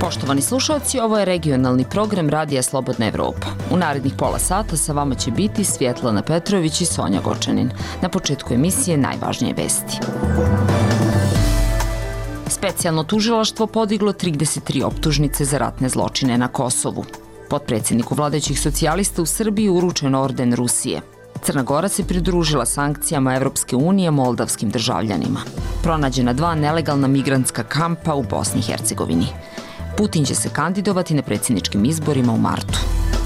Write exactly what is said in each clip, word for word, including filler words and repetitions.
Poštovani slušalci, ovo je regionalni program Radija Slobodna Evropa. U narednih pola sata sa vama će biti Svjetlana Petrović i Sonja Gočanin. Na početku emisije najvažnije vesti. Specijalno tužilaštvo podiglo trideset tri optužnice za ratne zločine na Kosovu. Potpredsjedniku vladajućih socijalista u Srbiji uručen orden Rusije. Crna Gora se pridružila sankcijama Evropske unije moldavskim državljanima. Pronađena dva nelegalna migrantska kampa u Bosni i Hercegovini. Putin će se kandidovati na predsjedničkim izborima u martu.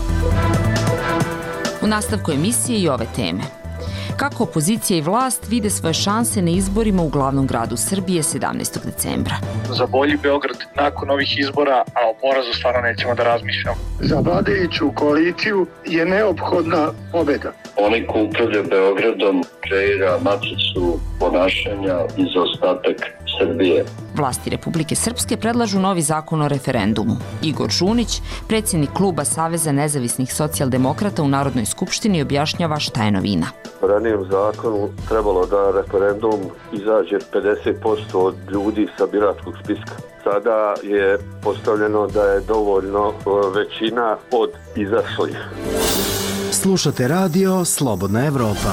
U nastavku emisije i ove teme. Kako opozicija i vlast vide svoje šanse na izborima u glavnom gradu Srbije sedamnaestog decembra. Za bolji Beograd nakon ovih izbora, a o porazu stvarno nećemo da razmišljamo. Za vladajuću koaliciju je neophodna pobjeda. Oni ko upravlja Beogradom kreira matricu ponašanja i zaostatak Srbije. Vlasti Republike Srpske predlažu novi zakon o referendumu. Igor Žunić, predsjednik kluba Saveza nezavisnih socijaldemokrata u Narodnoj skupštini, objašnjava šta je novina. U ranijem zakonu trebalo da referendum izađe pedeset posto od ljudi sa biračkog spiska. Sada je postavljeno da je dovoljno većina od izašlih. Slušate radio Slobodna Evropa.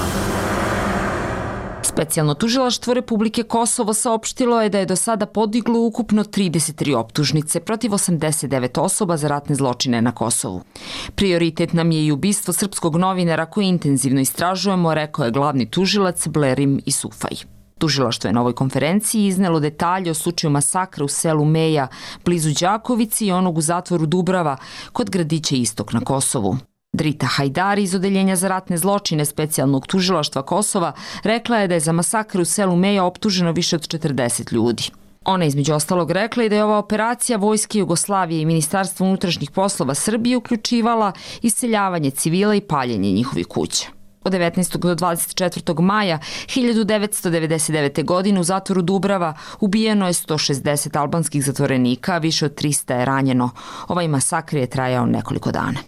Specijalno tužilaštvo Republike Kosovo saopštilo je da je do sada podiglo ukupno trideset tri optužnice protiv osamdeset devet osoba za ratne zločine na Kosovu. Prioritet nam je i ubistvo srpskog novinara koji intenzivno istražujemo, rekao je glavni tužilac Blerim Isufaj. Tužilaštvo je na ovoj konferenciji iznelo detalje o slučaju masakra u selu Meja blizu Đakovici i onog u zatvoru Dubrava kod gradića Istok na Kosovu. Drita Hajdari iz Odeljenja za ratne zločine Specijalnog tužilaštva Kosova rekla je da je za masakr u selu Meja optuženo više od četrdeset ljudi. Ona između ostalog rekla i da je ova operacija Vojske Jugoslavije i Ministarstva unutrašnjih poslova Srbije uključivala iseljavanje civila i paljenje njihovih kuća. Od devetnaestog do dvadeset četvrtog maja hiljadu devetsto devedeset devete. godine u zatvoru Dubrava ubijeno je sto šezdeset albanskih zatvorenika, a više od trista je ranjeno. Ovaj masakr je trajao nekoliko dana.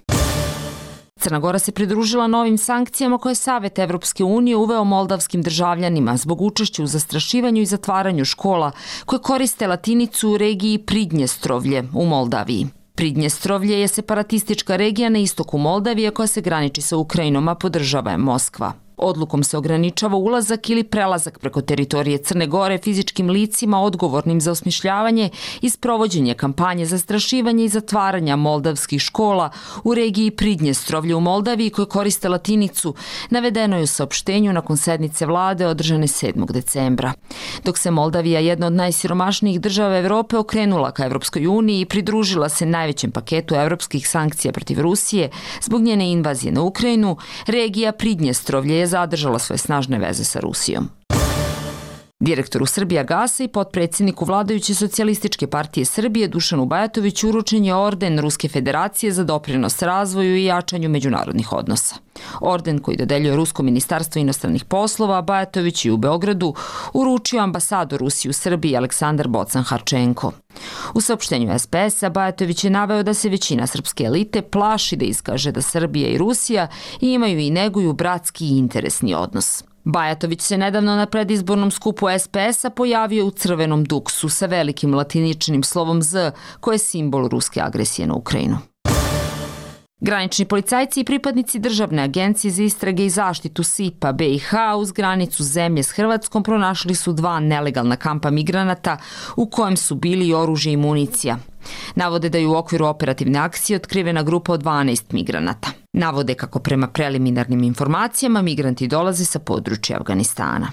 Crna Gora se pridružila novim sankcijama koje je Savet Evropske unije uveo moldavskim državljanima zbog učešća u zastrašivanju i zatvaranju škola koje koriste latinicu u regiji Pridnjestrovlje u Moldaviji. Pridnjestrovlje je separatistička regija na istoku Moldavije koja se graniči sa Ukrajinom, a podržava je Moskva. Odlukom se ograničava ulazak ili prelazak preko teritorije Crne Gore fizičkim licima odgovornim za osmišljavanje i sprovođenje kampanje zastrašivanja i zatvaranja moldavskih škola u regiji Pridnjestrovlje u Moldaviji koje koriste latinicu, navedeno je u saopštenju nakon sednice vlade održane sedmog decembra. Dok se Moldavija, jedna od najsiromašnijih država Evrope, okrenula ka Evropskoj uniji i pridružila se najvećem paketu evropskih sankcija protiv Rusije zbog njene invazije na Ukrajinu, regija Pridnjestrovlje je zadržala svoje snažne veze sa Rusijom. Direktoru Srbijagasa i potpredsjedniku vladajuće socijalističke partije Srbije Dušanu Bajatoviću uručen je orden Ruske federacije za doprinos razvoju i jačanju međunarodnih odnosa. Orden koji dodeljuje Rusko ministarstvo inostranih poslova Bajatović je u Beogradu uručio ambasador Rusije u Srbiji Aleksandar Bocan-Harčenko. U saopštenju es pe es-a Bajatović je naveo da se većina srpske elite plaši da iskaže da Srbija i Rusija imaju i neguju bratski i interesni odnos. Bajatović se nedavno na predizbornom skupu es pe es-a pojavio u crvenom duksu sa velikim latiničnim slovom Z, koje je simbol ruske agresije na Ukrajinu. Granični policajci i pripadnici Državne agencije za istrage i zaštitu S I P-a be i ha uz granicu zemlje s Hrvatskom pronašli su dva nelegalna kampa migranata u kojem su bili i oružje i municija. Navode da je u okviru operativne akcije otkrivena grupa od dvanaest migranata. Navode kako prema preliminarnim informacijama migranti dolaze sa područja Afganistana.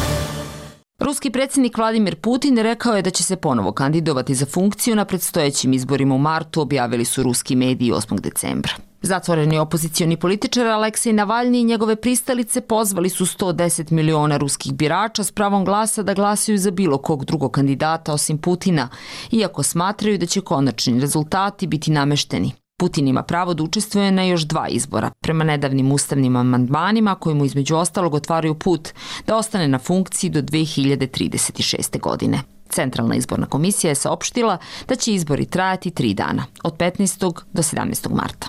Ruski predsjednik Vladimir Putin rekao je da će se ponovo kandidovati za funkciju na predstojećim izborima u martu, objavili su ruski mediji osmog decembra. Zatvoreni opozicioni političar Aleksej Navalni i njegove pristalice pozvali su sto deset miliona ruskih birača s pravom glasa da glasaju za bilo kog drugog kandidata osim Putina, iako smatraju da će konačni rezultati biti namešteni. Putin ima pravo da učestvuje na još dva izbora, prema nedavnim ustavnim amandmanima koji mu između ostalog otvaraju put da ostane na funkciji do dve hiljade trideset šeste. godine. Centralna izborna komisija je saopštila da će izbori trajati tri dana, od petnaestog do sedamnaestog marta.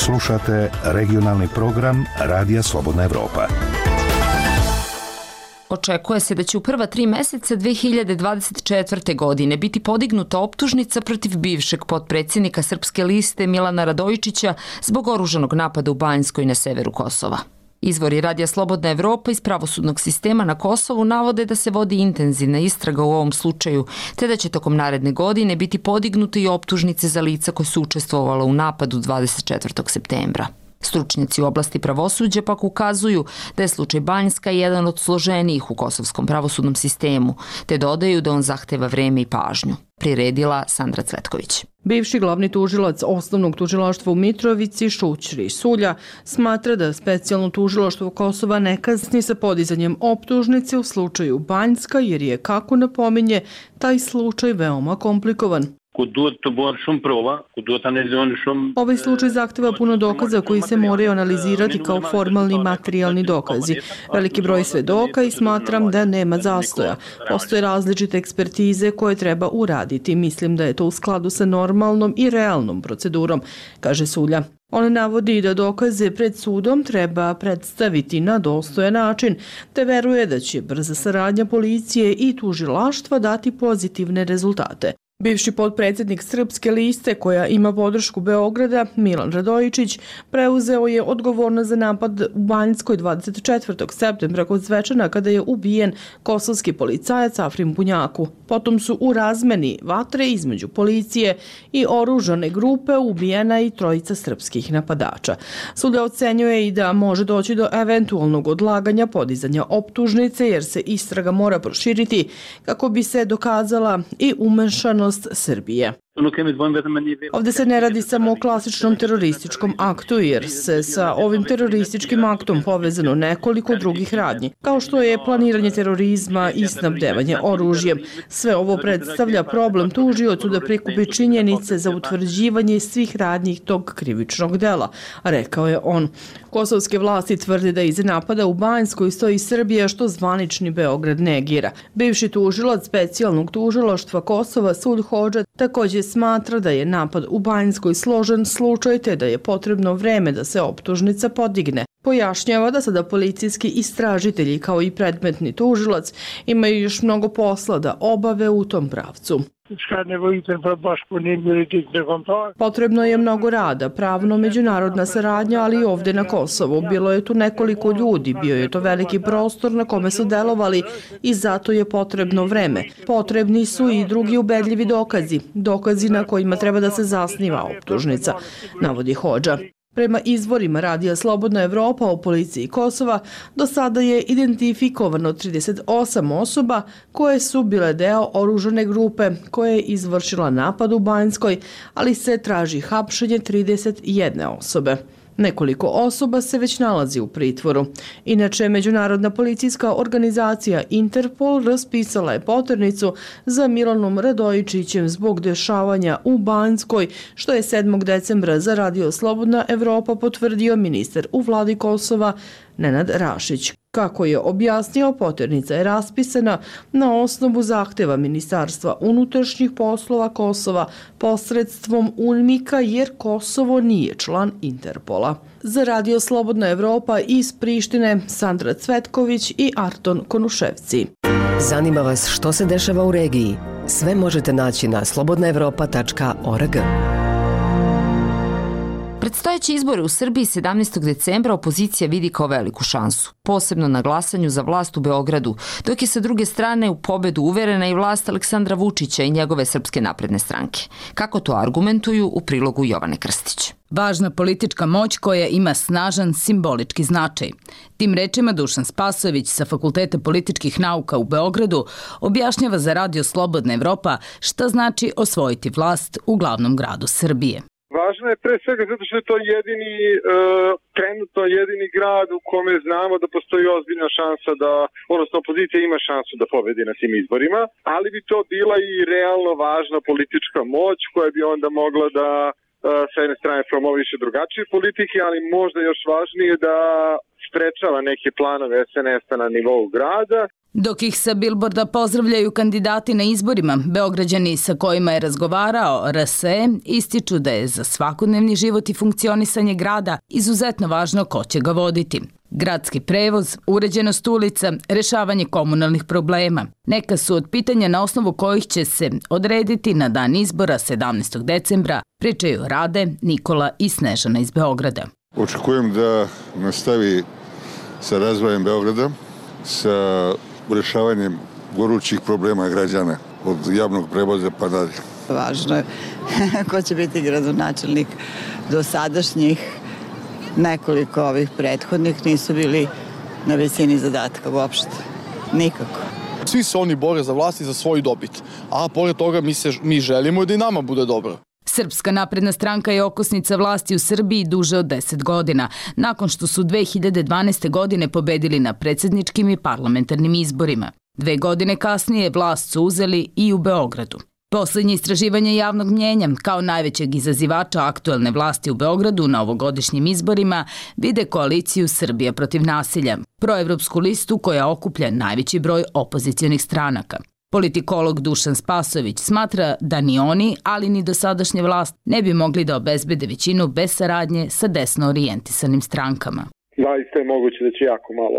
Slušate regionalni program Radija Slobodna Evropa. Očekuje se da će u prva tri meseca dve hiljade dvadeset četvrte. godine biti podignuta optužnica protiv bivšeg potpredsjednika Srpske liste Milana Radojičića zbog oružanog napada u Banjskoj na severu Kosova. Izvori Radija Slobodna Evropa iz pravosudnog sistema na Kosovu navode da se vodi intenzivna istraga u ovom slučaju, te da će tokom naredne godine biti podignute i optužnice za lica koje su učestvovala u napadu dvadeset četvrtog septembra. Stručnjaci u oblasti pravosuđa pak ukazuju da je slučaj Banjska jedan od složenijih u kosovskom pravosudnom sistemu, te dodaju da on zahteva vreme i pažnju. Priredila Sandra Cvetković. Bivši glavni tužilac osnovnog tužilaštva u Mitrovici, Šućri Sulja, smatra da specijalno tužilaštvo Kosova ne kasni sa podizanjem optužnice u slučaju Banjska, jer je, kako napominje, taj slučaj veoma komplikovan. Ovaj slučaj zahteva puno dokaza koji se moraju analizirati kao formalni materijalni dokazi. Veliki broj svedoka i smatram da nema zastoja. Postoje različite ekspertize koje treba uraditi. Mislim da je to u skladu sa normalnom i realnom procedurom, kaže Sulja. On navodi da dokaze pred sudom treba predstaviti na dostojan način, te veruje da će brza saradnja policije i tužilaštva dati pozitivne rezultate. Bivši potpredsjednik Srpske liste, koja ima podršku Beograda, Milan Radojičić, preuzeo je odgovornost za napad u Banjskoj dvadeset četvrtog septembra kod svečana kada je ubijen kosovski policajac Afrim Bunjaku. Potom su u razmeni vatre između policije i oružane grupe ubijena i trojica srpskih napadača. Sudija ocenjuje i da može doći do eventualnog odlaganja podizanja optužnice jer se istraga mora proširiti kako bi se dokazala i umešanost Srbije. Ovdje se ne radi samo o klasičnom terorističkom aktu, jer se sa ovim terorističkim aktom povezano nekoliko drugih radnji, kao što je planiranje terorizma i snabdevanje oružjem. Sve ovo predstavlja problem tužiocu da prikupi činjenice za utvrđivanje svih radnji tog krivičnog dela, rekao je on. Kosovske vlasti tvrde da iz napada u Banjskoj stoji Srbija, što zvanični Beograd negira. Bivši tužilac specijalnog tužilaštva Kosova Sulj Hodža također smatra da je napad u Banjskoj složen slučaj te da je potrebno vreme da se optužnica podigne. Pojašnjava da sada policijski istražitelji kao i predmetni tužilac imaju još mnogo posla da obave u tom pravcu. Potrebno je mnogo rada, pravno međunarodna saradnja, ali i ovdje na Kosovu. Bilo je tu nekoliko ljudi, bio je to veliki prostor na kome su delovali i zato je potrebno vreme. Potrebni su i drugi ubedljivi dokazi, dokazi na kojima treba da se zasniva optužnica, navodi Hodža. Prema izvorima Radija Slobodna Evropa o policiji Kosova, do sada je identifikovano trideset osam osoba koje su bile deo oružane grupe koja je izvršila napad u Banjskoj, ali se traži hapšenje trideset jedne osobe. Nekoliko osoba se već nalazi u pritvoru. Inače, međunarodna policijska organizacija Interpol raspisala je poternicu za Milanom Radojičićem zbog dešavanja u Banjskoj, što je sedmog decembra za Radio Slobodna Evropa potvrdio ministar u vladi Kosova Nenad Rašić. Kako je objasnio, poternica je raspisana na osnovu zahteva Ministarstva unutrašnjih poslova Kosova posredstvom UNMIK-a jer Kosovo nije član Interpola. Za Radio Slobodna Evropa iz Prištine Sandra Cvetković i Arton Konuševci. Zanima vas što se dešava u regiji? Sve možete naći na slobodna evropa tačka org. Predstojeći izbore u Srbiji sedamnaestog decembra opozicija vidi kao veliku šansu, posebno na glasanju za vlast u Beogradu, dok je sa druge strane u pobedu uverena i vlast Aleksandra Vučića i njegove Srpske napredne stranke. Kako to argumentuju u prilogu Jovane Krstić. Važna politička moć koja ima snažan simbolički značaj. Tim rečima Dušan Spasojević sa Fakulteta političkih nauka u Beogradu objašnjava za Radio Slobodna Evropa šta znači osvojiti vlast u glavnom gradu Srbije. Važno je pre svega zato što je to jedini, e, trenutno jedini grad u kome znamo da postoji ozbiljna šansa da, odnosno opozicija ima šansu da pobedi na svim izborima, ali bi to bila i realno važna politička moć koja bi onda mogla da e, sa jedne strane promoviše drugačije politike, ali možda još važnije da sprečava neke planove es en es-a na nivou grada. Dok ih sa bilborda pozdravljaju kandidati na izborima, Beograđani sa kojima je razgovarao R S E ističu da je za svakodnevni život i funkcionisanje grada izuzetno važno ko će ga voditi. Gradski prevoz, uređenost ulica, rešavanje komunalnih problema. Neka su od pitanja na osnovu kojih će se odrediti na dan izbora sedamnaestog decembra, pričaju Rade, Nikola i Snežana iz Beograda. Očekujem da nastavi sa razvojem Beograda, sa rešavanjem gorućih problema građana od javnog prevoza pa dalje. Važno je ko će biti gradonačelnik. Do sadašnjih nekoliko ovih prethodnih nisu bili na visini zadatka uopšte. Nikako. Svi se oni bore za vlast i za svoju dobit, a pored toga mi, se, mi želimo da i nama bude dobro. Srpska napredna stranka je okosnica vlasti u Srbiji duže od deset godina, nakon što su dve hiljade dvanaeste. godine pobedili na predsjedničkim i parlamentarnim izborima. Dve godine kasnije vlast su uzeli i u Beogradu. Poslednje istraživanje javnog mnjenja kao najvećeg izazivača aktuelne vlasti u Beogradu na ovogodišnjim izborima vide koaliciju Srbija protiv nasilja, proevropsku listu koja okuplja najveći broj opozicionih stranaka. Politikolog Dušan Spasović smatra da ni oni, ali ni dosadašnja vlast ne bi mogli da obezbede većinu bez saradnje sa desno orijentisanim strankama. Zaista je moguće da će jako malo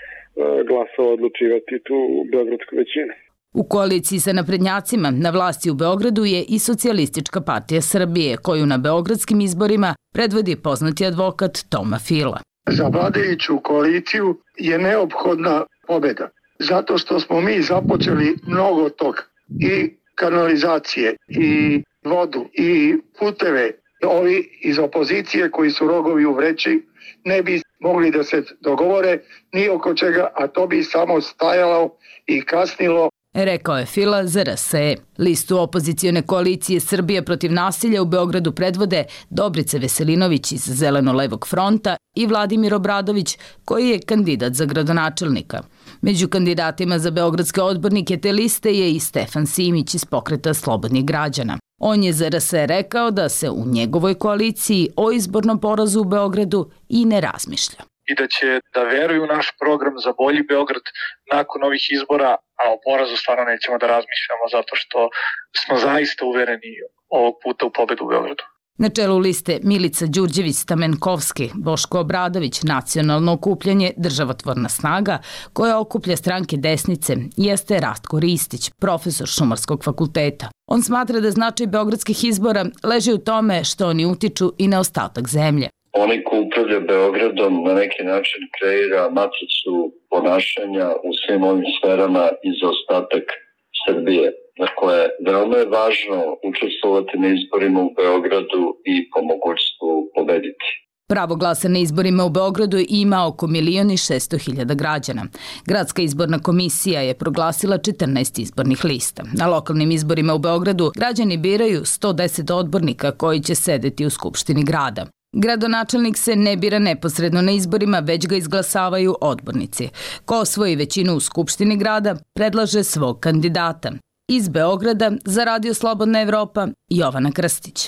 glasova odlučivati tu beogradsku većinu. U koaliciji sa naprednjacima na vlasti u Beogradu je i Socijalistička partija Srbije, koju na beogradskim izborima predvodi poznati advokat Toma Fila. Za vladajuću koaliciju je neophodna pobeda, zato što smo mi započeli mnogo toga, i kanalizacije, i vodu, i puteve. Ovi iz opozicije koji su rogovi u vreći ne bi mogli da se dogovore ni oko čega, a to bi samo stajalo i kasnilo. Rekao je Fila za R S E. Listu opozicione koalicije Srbija protiv nasilja u Beogradu predvode Dobrica Veselinović iz Zeleno-levog fronta i Vladimir Obradović, koji je kandidat za gradonačelnika. Među kandidatima za beogradske odbornike te liste je i Stefan Simić iz Pokreta slobodnih građana. On je za R S E rekao da se u njegovoj koaliciji o izbornom porazu u Beogradu i ne razmišlja. I da će da veruju u naš program za bolji Beograd nakon ovih izbora, a o porazu stvarno nećemo da razmišljamo zato što smo zaista uvereni ovog puta u pobedu u Beogradu. Na čelu liste Milica Đurđević-Stamenkovski, Boško Obradović, Nacionalno okupljanje Državotvorna snaga, koja okuplja stranke desnice, jeste Rastko Ristić, profesor Šumarskog fakulteta. On smatra da značaj beogradskih izbora leži u tome što oni utiču i na ostatak zemlje. Oni ko upravlja Beogradom na neki način kreira matricu ponašanja u svim ovim sferama i za ostatak Srbije. Dakle, veoma je važno učestvovati na izborima u Beogradu i po mogućstvu pobediti. Pravo glasa na izborima u Beogradu ima oko milion i šesto hiljada građana. Gradska izborna komisija je proglasila četrnaest izbornih lista. Na lokalnim izborima u Beogradu građani biraju sto deset odbornika koji će sedeti u Skupštini grada. Gradonačelnik se ne bira neposredno na izborima, već ga izglasavaju odbornici. Ko osvoji većinu u Skupštini grada, predlaže svog kandidata. Iz Beograda za Radio Slobodna Evropa, Jovana Krstić.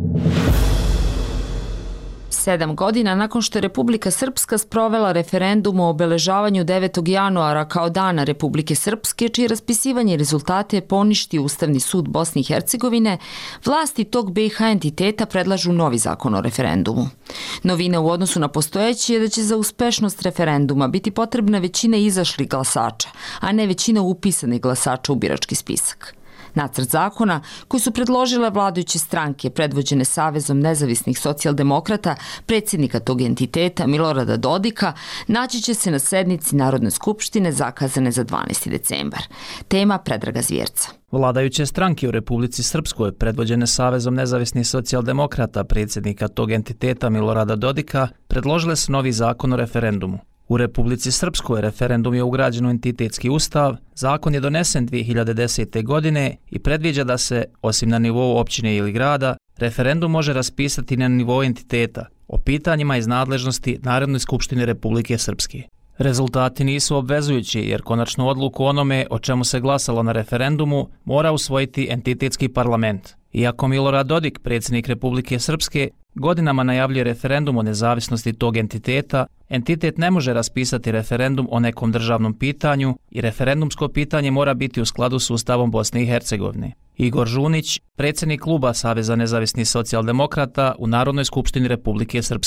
Sedam godina nakon što je Republika Srpska sprovela referendum o obeležavanju devetog januara kao dana Republike Srpske, čije raspisivanje rezultate je poništio Ustavni sud Bosne i Hercegovine, vlasti tog B i H entiteta predlažu novi zakon o referendumu. Novina u odnosu na postojeći je da će za uspešnost referenduma biti potrebna većina izašlih glasača, a ne većina upisanih glasača u birački spisak. Nacrt zakona, koji su predložile vladajuće stranke predvođene Savezom nezavisnih socijaldemokrata, predsjednika tog entiteta Milorada Dodika, naći će se na sednici Narodne skupštine zakazane za dvanaesti decembar. Tema Predraga Zvjerca. Vladajuće stranke u Republici Srpskoj, predvođene Savezom nezavisnih socijaldemokrata, predsjednika tog entiteta Milorada Dodika, predložile su novi zakon o referendumu. U Republici Srpskoj referendum je ugrađen u entitetski ustav, zakon je donesen dvije hiljade desete. godine i predviđa da se, osim na nivou općine ili grada, referendum može raspisati na nivou entiteta o pitanjima iz nadležnosti Narodne skupštine Republike Srpske. Rezultati nisu obvezujući jer konačnu odluku onome o čemu se glasalo na referendumu mora usvojiti entitetski parlament. Iako Milorad Dodik, predsjednik Republike Srpske, godinama najavljuje referendum o nezavisnosti tog entiteta, entitet ne može raspisati referendum o nekom državnom pitanju i referendumsko pitanje mora biti u skladu s Ustavom Bosne i Hercegovine. Igor Žunić, predsjednik kluba Saveza nezavisnih socijaldemokrata u Narodnoj skupštini Republike Srpske.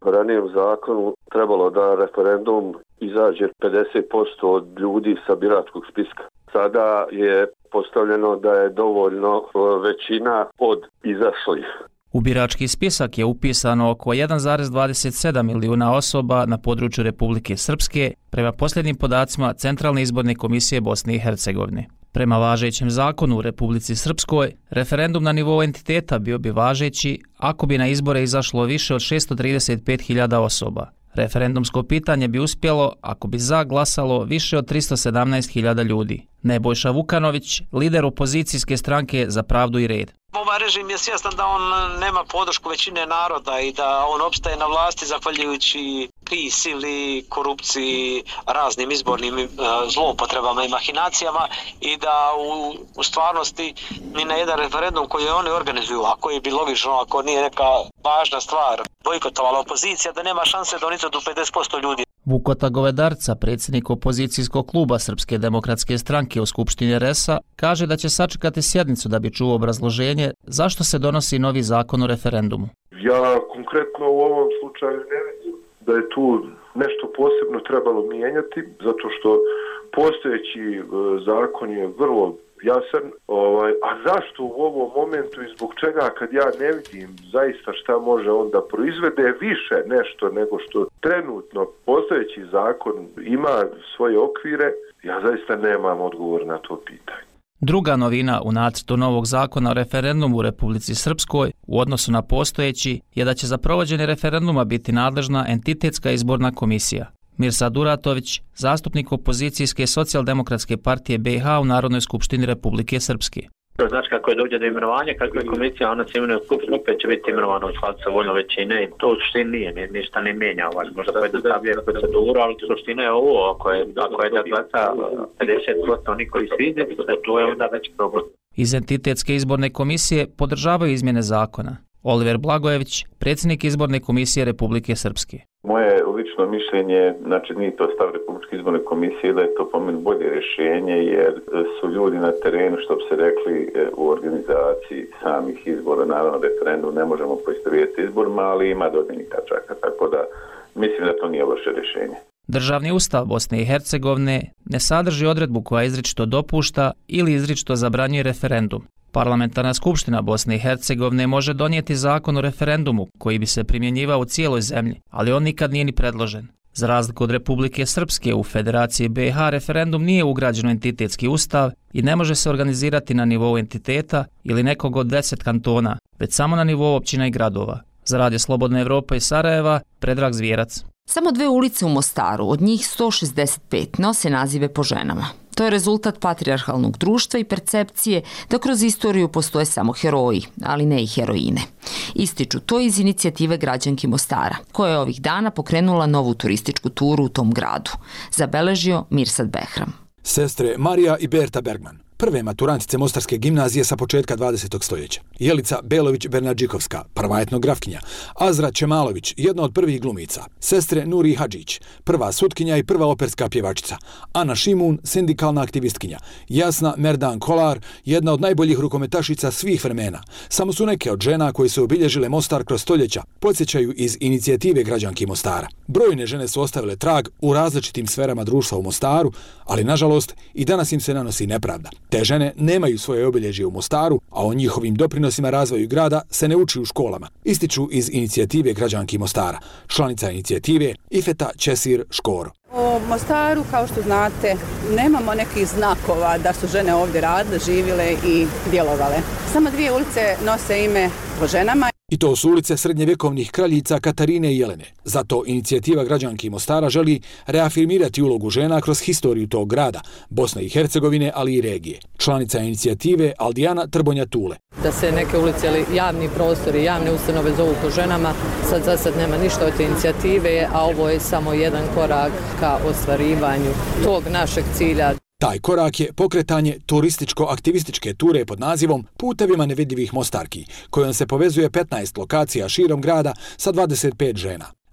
po ranijem zakonu trebalo da referendum izađe pedeset posto od ljudi sa biračkog spiska. Sada je postavljeno da je dovoljno većina od izašlih. U birački spisak je upisano oko jedan zarez dvadeset sedam milijuna osoba na području Republike Srpske, prema posljednjim podacima Centralne izborne komisije Bosne i Hercegovine. Prema važećem zakonu u Republici Srpskoj, referendum na nivou entiteta bio bi važeći ako bi na izbore izašlo više od šesto trideset pet hiljada osoba. Referendumsko pitanje bi uspjelo ako bi za glasalo više od tristo sedamnaest hiljada ljudi. Nebojša Vukanović, lider opozicijske stranke Za pravdu i red. Ovaj režim je svjestan da on nema podršku većine naroda i da on opstaje na vlasti zahvaljujući prisili, korupciji, raznim izbornim zloupotrebama i mahinacijama i da u, u stvarnosti ni na jedan referendum koji oni organizuju, a koji bi logično, ako nije neka važna stvar, bojkotovala opozicija, da nema šanse da oni do pedeset posto ljudi. Vukota Govedarca, predsjednik opozicijskog kluba Srpske demokratske stranke u Skupštini R E S-a, kaže da će sačekati sjednicu da bi čuo obrazloženje zašto se donosi novi zakon o referendumu. Ja konkretno u ovom slučaju ne vidim da je tu nešto posebno trebalo mijenjati, zato što postojeći zakon je vrlo jasan, ovaj, a zašto u ovom momentu i zbog čega kad ja ne vidim zaista šta može onda proizvede više nešto nego što trenutno postojeći zakon ima svoje okvire, ja zaista nemam odgovor na to pitanje. Druga novina u nacrtu novog zakona o referendumu u Republici Srpskoj u odnosu na postojeći je da će za provođenje referenduma biti nadležna entitetska izborna komisija. Mirsad Duratović, zastupnik opozicijske socijaldemokratske partije B iH u Narodnoj skupštini Republike Srpske. To znači kako je dođe do imenovanja, kako je komisija, ona se imenuje u skupštinu, opet će biti imenovana u skladu sa voljom većine i to u suštini nije, ništa ne mijenja, ovaj, možda pojednostavljuje proceduru, ali suština je ovo, ako je, ako je da glasa pedeset posto oni koji su izdjeti, to je onda već problem. Iz entitetske izborne komisije podržavaju izmjene zakona. Oliver Blagojević, predsjednik izborne komisije Republike Srpske. Moje lično mišljenje, znači nije to stav Republičke izborne komisije, da je to po meni bolje rješenje, jer su ljudi na terenu, što bi se rekli, u organizaciji samih izbora, naravno referendum ne možemo poistovjetiti izborima, ali ima dodirnih tačaka, tako da mislim da to nije loše rješenje. Državni ustav Bosne i Hercegovine ne sadrži odredbu koja izričito dopušta ili izričito zabranjuje referendum. Parlamentarna skupština Bosne i Hercegovine može donijeti zakon o referendumu koji bi se primjenjivao u cijeloj zemlji, ali on nikad nije ni predložen. Za razliku od Republike Srpske, u Federaciji B iH referendum nije ugrađen u entitetski ustav i ne može se organizirati na nivou entiteta ili nekog od deset kantona, već samo na nivou općina i gradova. Za Radio Slobodna Evropa iz Sarajeva, Predrag Zvijerac. Samo dve ulice u Mostaru, od njih sto šezdeset pet, nose nazive po ženama. To je rezultat patrijarhalnog društva i percepcije da kroz istoriju postoje samo heroji, ali ne i heroine. Ističu to iz inicijative građanki Mostara, koja je ovih dana pokrenula novu turističku turu u tom gradu. Zabeležio Mirsad Behram. Sestre Marija i Berta Bergman, prve maturantice Mostarske gimnazije sa početka dvadesetog stoljeća. Jelica Belović-Bernadžikovska, prva etnografkinja. Azra Čemalović, jedna od prvih glumica. Sestre Nuri Hadžić, prva sutkinja i prva operska pjevačica. Ana Šimun, sindikalna aktivistkinja. Jasna Merdan Kolar, jedna od najboljih rukometašica svih vremena. Samo su neke od žena koje su obilježile Mostar kroz stoljeća, podsjećaju iz inicijative građanki Mostara. Brojne žene su ostavile trag u različitim sferama društva u Mostaru, ali nažalost i danas im se nanosi nepravda. Te žene nemaju svoje obilježje u Mostaru, a o njihovim doprinosima razvoju grada se ne uči u školama, ističu iz inicijative građanki Mostara. Članica inicijative Ifeta Česir Škoro. U Mostaru, kao što znate, nemamo nekih znakova da su žene ovdje radile, živjele i djelovale. Samo dvije ulice nose ime po ženama. I to su ulice srednjevjekovnih kraljica Katarine i Jelene. Zato inicijativa građanki Mostara želi reafirmirati ulogu žena kroz historiju tog grada, Bosne i Hercegovine, ali i regije. Članica inicijative Aldijana Trbonja Tule. Da se neke ulice ili javni prostori, javne ustanove zovu po ženama, sad za sad nema ništa od te inicijative, a ovo je samo jedan korak ka ostvarivanju tog našeg cilja. Taj korak je pokretanje turističko-aktivističke ture pod nazivom Putevima nevidljivih Mostarki, kojom se povezuje petnaest lokacija širom grada sa dvadeset pet žena.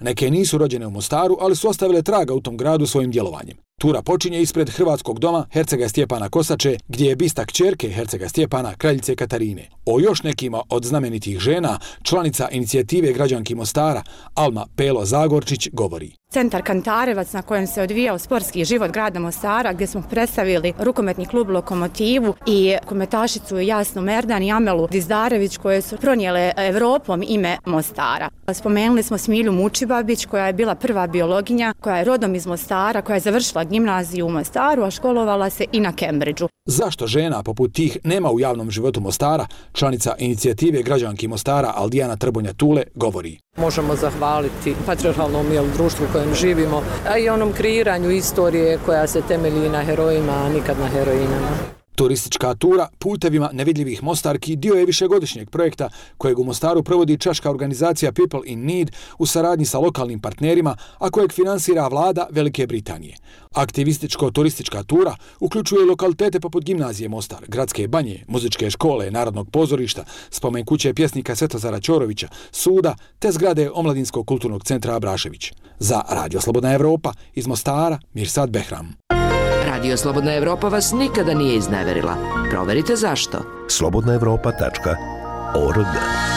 Neke nisu rođene u Mostaru, ali su ostavile traga u tom gradu svojim djelovanjem. Tura počinje ispred Hrvatskog doma hercega Stjepana Kosače, gdje je bista kćerke hercega Stjepana, kraljice Katarine. O još nekima od znamenitih žena, članica inicijative građanki Mostara, Alma Pelo Zagorčić, govori. Centar Kantarevac na kojem se odvijao sportski život grada Mostara, gdje smo predstavili rukometni klub Lokomotivu i kometašicu Jasnu Merdan i Amelu Dizdarević, koje su pronijele Evropom ime Mostara. Spomenuli smo Smilju Mučibabić, koja je bila prva biologinja, koja je rodom iz Mostara, koja je završila gimnaziju u Mostaru, a školovala se i na Cambridgeu. Zašto žena poput tih nema u javnom životu Mostara, članica inicijative građanki Mostara Aldijana Trbonja Tule govori. Možemo zahvaliti patriarhalnom društvu u kojem živimo, a i onom kreiranju istorije koja se temelji na herojima, a nikad na heroinama. Turistička tura putevima nevidljivih Mostarki dio je višegodišnjeg projekta kojeg u Mostaru provodi češka organizacija People in Need u saradnji sa lokalnim partnerima, a kojeg finansira vlada Velike Britanije. Aktivističko-turistička tura uključuje lokalitete poput gimnazije Mostar, gradske banje, muzičke škole, narodnog pozorišta, spomen kuće pjesnika Svetozara Ćorovića, suda te zgrade Omladinskog kulturnog centra Abrašević. Za Radio Slobodna Evropa iz Mostara, Mirsad Behram. Radio Slobodna Evropa vas nikada nije izneverila. Proverite zašto. slobodna evropa tačka org.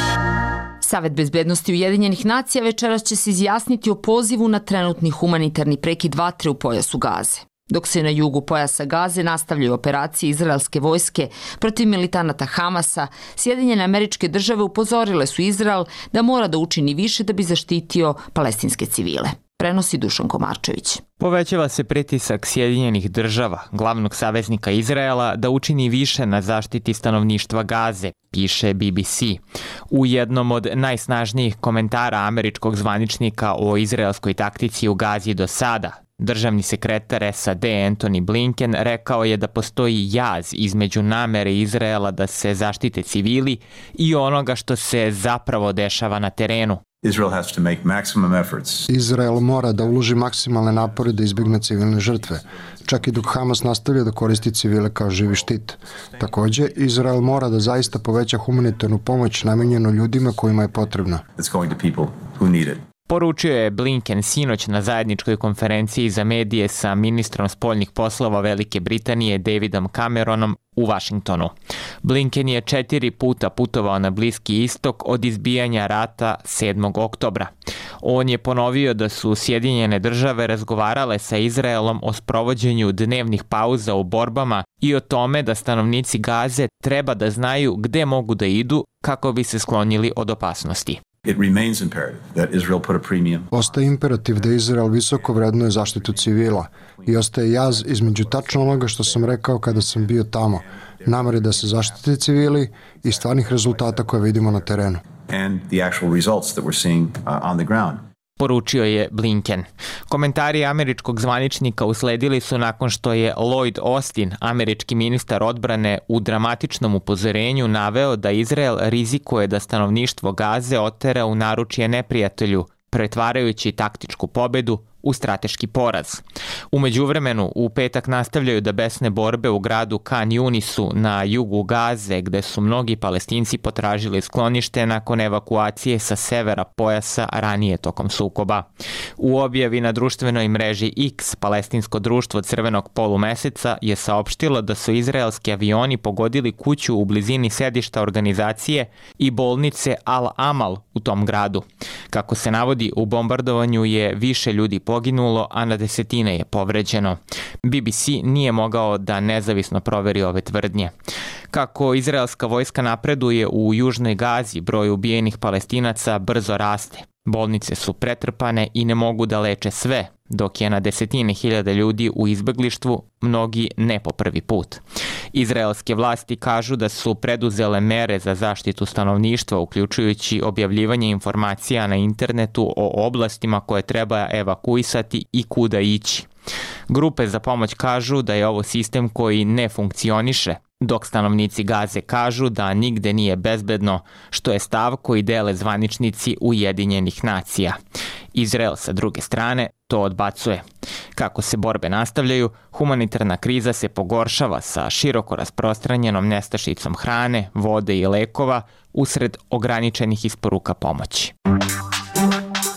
Savet bezbednosti Ujedinjenih nacija večeras će se izjasniti o pozivu na trenutni humanitarni prekid vatre u pojasu Gaze. Dok se na jugu pojasa Gaze nastavljaju operacije izraelske vojske protiv militanata Hamasa, Sjedinjene Američke Države upozorile su Izrael da mora da učini više da bi zaštitio palestinske civile. Prenosi Dušan Komarčević. Povećava se pritisak Sjedinjenih Država, glavnog saveznika Izraela, da učini više na zaštiti stanovništva Gaze, piše B B C. U jednom od najsnažnijih komentara američkog zvaničnika o izraelskoj taktici u Gazi do sada, državni sekretar S A D Antony Blinken rekao je da postoji jaz između namere Izraela da se zaštite civili i onoga što se zapravo dešava na terenu. Israel has to make maximum efforts. Izrael mora da uloži maksimalne napore da izbjegne civilne žrtve, čak i dok Hamas nastavlja da koristi civile kao živi štit. Također, Izrael mora da zaista poveća humanitarnu pomoć namijenjenu ljudima kojima je potrebna. It's going to people who need it. Poručio je Blinken sinoć na zajedničkoj konferenciji za medije sa ministrom spoljnih poslova Velike Britanije Davidom Cameronom u Vašingtonu. Blinken je četiri puta putovao na Bliski istok od izbijanja rata sedmog oktobra. On je ponovio da su Sjedinjene Države razgovarale sa Izraelom o sprovođenju dnevnih pauza u borbama i o tome da stanovnici Gaze treba da znaju gde mogu da idu kako bi se sklonili od opasnosti. It remains imperative that Israel put a premium. Ostaje imperativ da Izrael visoko vrednuje zaštitu civila i ostaje jaz između tačno onoga što sam rekao kada sam bio tamo, namere da se zaštite civili i stvarnih rezultata koje vidimo na terenu. And the actual results that we're seeing uh, on the ground. Poručio je Blinken. Komentari američkog zvaničnika usledili su nakon što je Lloyd Austin, američki ministar odbrane, u dramatičnom upozorenju naveo da Izrael rizikuje da stanovništvo Gaze otera u naručje neprijatelju, pretvarajući taktičku pobedu u strateški poraz. U međuvremenu, u petak nastavljaju da besne borbe u gradu Kan Yunisu na jugu Gaze, gde su mnogi Palestinci potražili sklonište nakon evakuacije sa severa pojasa ranije tokom sukoba. U objavi na društvenoj mreži X, Palestinsko društvo Crvenog polumeseca je saopštilo da su izraelski avioni pogodili kuću u blizini sedišta organizacije i bolnice Al-Amal u tom gradu. Kako se navodi, u bombardovanju je više ljudi poginulo, a na desetine je povređeno. B B C nije mogao da nezavisno proveri ove tvrdnje. Kako izraelska vojska napreduje u južnoj Gazi, broj ubijenih Palestinaca brzo raste. Bolnice su pretrpane i ne mogu da leče sve, dok je na desetine hiljada ljudi u izbeglištvu, mnogi ne po prvi put. Izraelske vlasti kažu da su preduzele mere za zaštitu stanovništva, uključujući objavljivanje informacija na internetu o oblastima koje treba evakuisati i kuda ići. Grupe za pomoć kažu da je ovo sistem koji ne funkcioniše, dok stanovnici Gaze kažu da nigde nije bezbedno, što je stav koji dele zvaničnici Ujedinjenih nacija. Izrael sa druge strane to odbacuje. Kako se borbe nastavljaju, humanitarna kriza se pogoršava sa široko rasprostranjenom nestašicom hrane, vode i lekova usred ograničenih isporuka pomoći.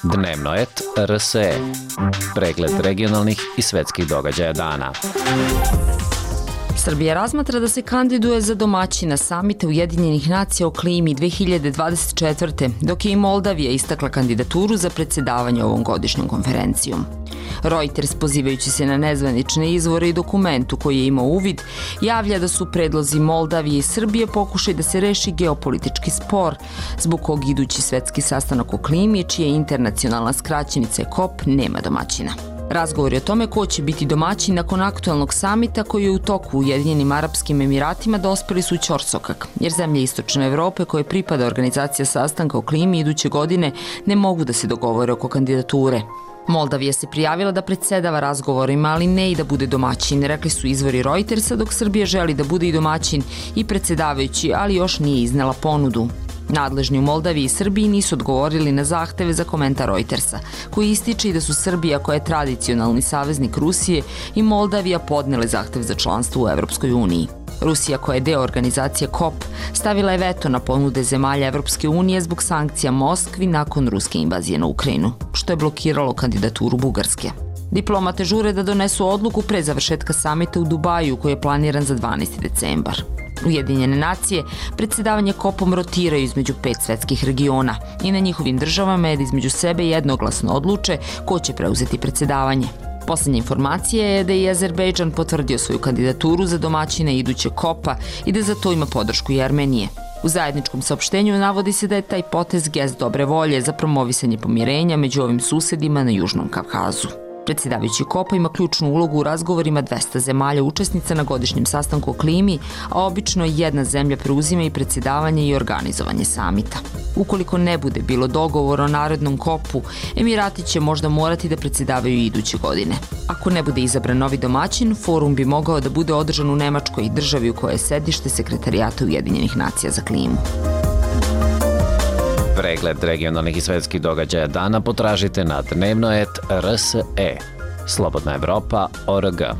Dnevnoet R S E. Pregled regionalnih i svetskih događaja dana. Srbija razmatra da se kandiduje za domaćina samita Ujedinjenih nacija o klimi dve hiljade dvadeset četvrte. dok je i Moldavija istakla kandidaturu za predsjedavanje ovom godišnjom konferencijom. Reuters, pozivajući se na nezvanične izvore i dokumentu koji je imao uvid, javlja da su predlozi Moldavije i Srbije pokušaj da se reši geopolitički spor, zbog kog idući svetski sastanak o klimi, čija internacionalna skraćenica je kop, nema domaćina. Razgovori o tome ko će biti domaćin nakon aktualnog samita koji je u toku u Ujedinjenim Arapskim Emiratima dospeli su u ćorsokak, jer zemlje Istočne Evrope koje pripada organizacija sastanka o klimi iduće godine ne mogu da se dogovore oko kandidature. Moldavija se prijavila da predsjedava razgovorima, ali ne i da bude domaćin, rekli su izvori Reutersa, dok Srbija želi da bude i domaćin i predsjedavajući, ali još nije iznela ponudu. Nadležni u Moldaviji i Srbiji nisu odgovorili na zahteve za komentar Reutersa, koji ističe i da su Srbija, koja je tradicionalni saveznik Rusije, i Moldavija podnele zahtev za članstvo u Evropskoj uniji. Rusija, koja je deo organizacije kop, stavila je veto na ponude zemalja Evropske unije zbog sankcija Moskvi nakon ruske invazije na Ukrajinu, što je blokiralo kandidaturu Bugarske. Diplomate žure da donesu odluku pre završetka samita u Dubaju, koji je planiran za dvanaesti decembar. Ujedinjene nacije predsjedavanje kopom rotiraju između pet svetskih regiona i na njihovim državama je da između sebe jednoglasno odluče ko će preuzeti predsjedavanje. Poslednja informacija je da je i Azerbejdžan potvrdio svoju kandidaturu za domaćina iduće kopa i da za to ima podršku i Armenije. U zajedničkom saopštenju navodi se da je taj potez gest dobre volje za promovisanje pomirenja među ovim susedima na Južnom Kavkazu. Predsjedavajući kopa ima ključnu ulogu u razgovorima dvesta zemalja učesnica na godišnjem sastanku o klimi, a obično jedna zemlja preuzima i predsjedavanje i organizovanje samita. Ukoliko ne bude bilo dogovora o narednom kopu, Emirati će možda morati da predsjedavaju iduće godine. Ako ne bude izabran novi domaćin, forum bi mogao da bude održan u Nemačkoj, državi u kojoj je sedište Sekretarijata Ujedinjenih nacija za klimu. Pregled regionalnih i svetskih događaja dana potražite na Dnevnoet R S E. Slobodna Evropa O R G.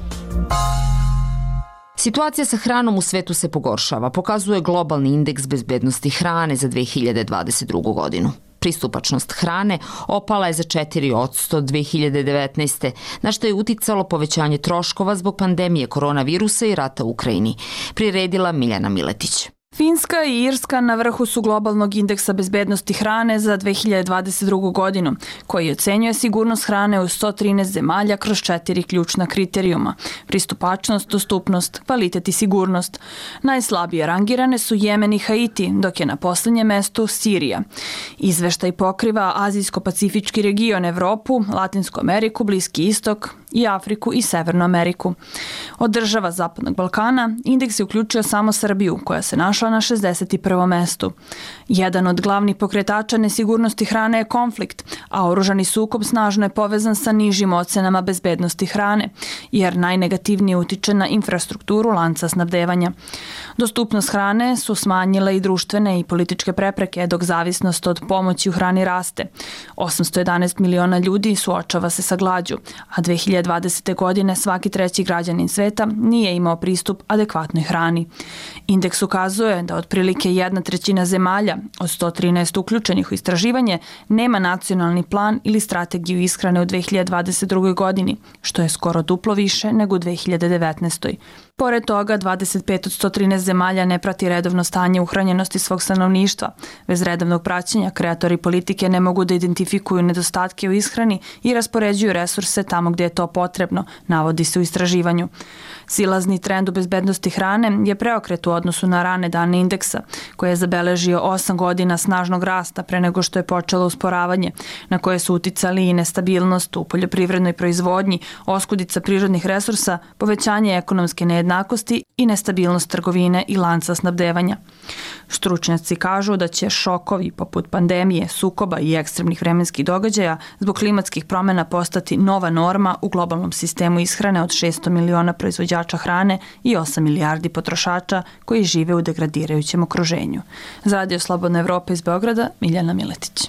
Situacija sa hranom u svetu se pogoršava, pokazuje globalni indeks bezbednosti hrane za dve hiljade dvadeset drugu. godinu. Pristupačnost hrane opala je za četiri posto dve hiljade devetnaeste. na što je uticalo povećanje troškova zbog pandemije koronavirusa i rata u Ukrajini, priredila Miljana Miletić. Finska i Irska na vrhu su globalnog indeksa bezbednosti hrane za dve hiljade dvadeset drugu. godinu, koji ocenjuje sigurnost hrane u sto trinaest zemalja kroz četiri ključna kriterijuma: pristupačnost, dostupnost, kvalitet i sigurnost. Najslabije rangirane su Jemen i Haiti, dok je na poslednjem mestu Sirija. Izveštaj pokriva Azijsko-pacifički region, Evropu, Latinsku Ameriku, Bliski istok i Afriku i Severnu Ameriku. Od država Zapadnog Balkana indeks je uključio samo Srbiju, koja se našla na šezdeset prvom mestu. Jedan od glavnih pokretača nesigurnosti hrane je konflikt, a oružani sukob snažno je povezan sa nižim ocenama bezbednosti hrane, jer najnegativnije utiče na infrastrukturu lanca snabdevanja. Dostupnost hrane su smanjile i društvene i političke prepreke, dok zavisnost od pomoći u hrani raste. osamsto jedanaest miliona ljudi suočava se sa glađu, a dve hiljade dvadesete. godine svaki treći građanin sveta nije imao pristup adekvatnoj hrani. Indeks ukazuje da otprilike jedna trećina zemalja od sto trinaest uključenih u istraživanje nema nacionalni plan ili strategiju ishrane u dve hiljade dvadeset drugoj. godini, što je skoro duplo više nego u dve hiljade devetnaestoj. Pored toga, dvadeset pet od sto trinaest zemalja ne prati redovno stanje uhranjenosti svog stanovništva. Bez redovnog praćenja kreatori politike ne mogu da identifikuju nedostatke u ishrani i raspoređuju resurse tamo gdje je to potrebno, navodi se u istraživanju. Silazni trend u bezbednosti hrane je preokret u odnosu na rane dane indeksa, koji je zabeležio osam godina snažnog rasta pre nego što je počelo usporavanje, na koje su uticali i nestabilnost u poljoprivrednoj proizvodnji, oskudica prirodnih resursa, povećanje ekonomske nejednakosti i nestabilnost trgovine i lanca snabdevanja. Stručnjaci kažu da će šokovi poput pandemije, sukoba i ekstremnih vremenskih događaja zbog klimatskih promjena postati nova norma u globalnom sistemu ishrane od šesto miliona proizvođača hrane i osam milijardi potrošača koji žive u degradirajućem okruženju. Za Radio Slobodna Evropa iz Beograda, Miljana Miletić.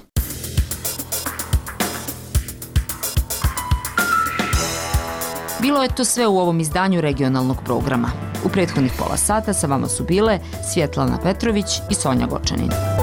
Bilo je to sve u ovom izdanju regionalnog programa. U prethodnih pola sata sa vama su bile Svjetlana Petrović i Sonja Gočanin.